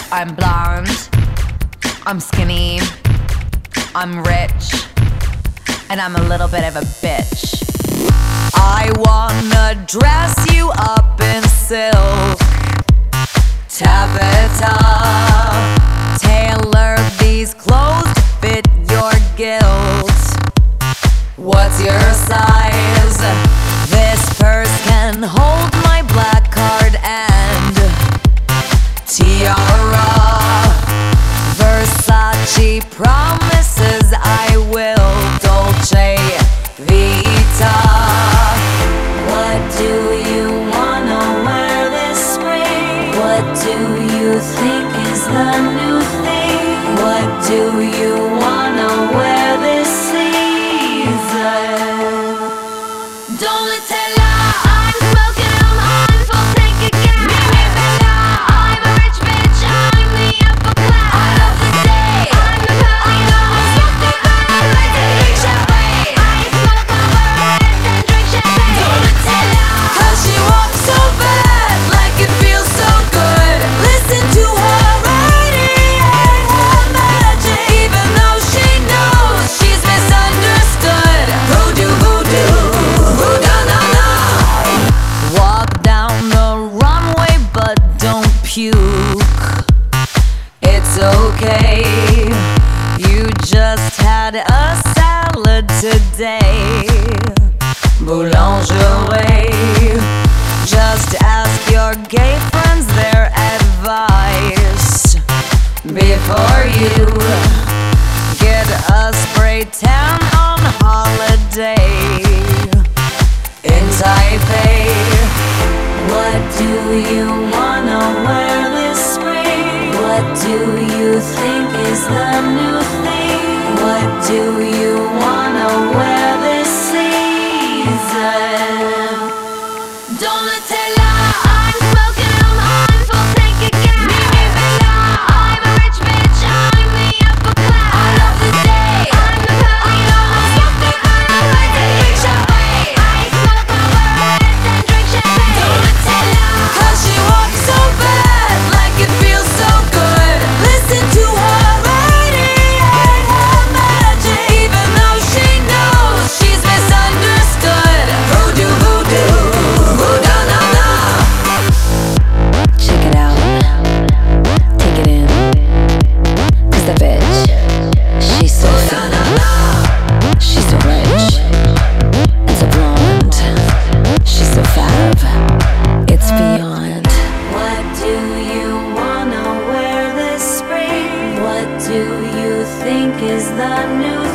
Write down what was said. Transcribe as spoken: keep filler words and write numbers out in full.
I'm blonde, I'm skinny, I'm rich, and I'm a little bit of a bitch. I wanna dress you up in silk, taffeta, tailor these clothes to fit your guilt. What's your size? This purse can hold my black card and tiara. Versace promises I will Dolce Vita. What do you wanna wear this spring? What do you think is the new thing? What do you wanna wear this season? Donatella, I'm smoking, I'm on full tank again. Mimi Bella, I'm a rich bitch, I'm the upper class. I love the day, I'm the Palino. I smoke the bird, I like to drink champagne. I smoke a bird and drink champagne. Donatella, cause she walks so bad, like it feels so good. Listen to her radiate her magic, even though she knows she's misunderstood. Voodoo, voodoo, voodoo-na-na. Walk down the runway but don't puke. It's okay, you just had a salad today. Boulangerie, just ask your gay friends their advice before you get a spray tan on holiday in Taipei. What do you wanna wear this spring? What do you think is the new thing? What do you wanna wear this season? Donatella, I'm smoking, I'm on full tank again. Mimi Bella, I'm a rich bitch, I'm the upper class. I love the day, I'm the Palino. I smoke the bird, I like to drink champagne. I smoke a bird and drink champagne. Donatella, cause she walks so bad, like it feels so good. Listen to her radiate her magic, even though she knows she's misunderstood. Voodoo, voodoo, voodoo-na-na. Check it out, take it in. Cause that bitch, she's so fat, she's so rich, and so blonde. She's so fab, it's beyond. What do you wanna wear this spring? What do you think is the new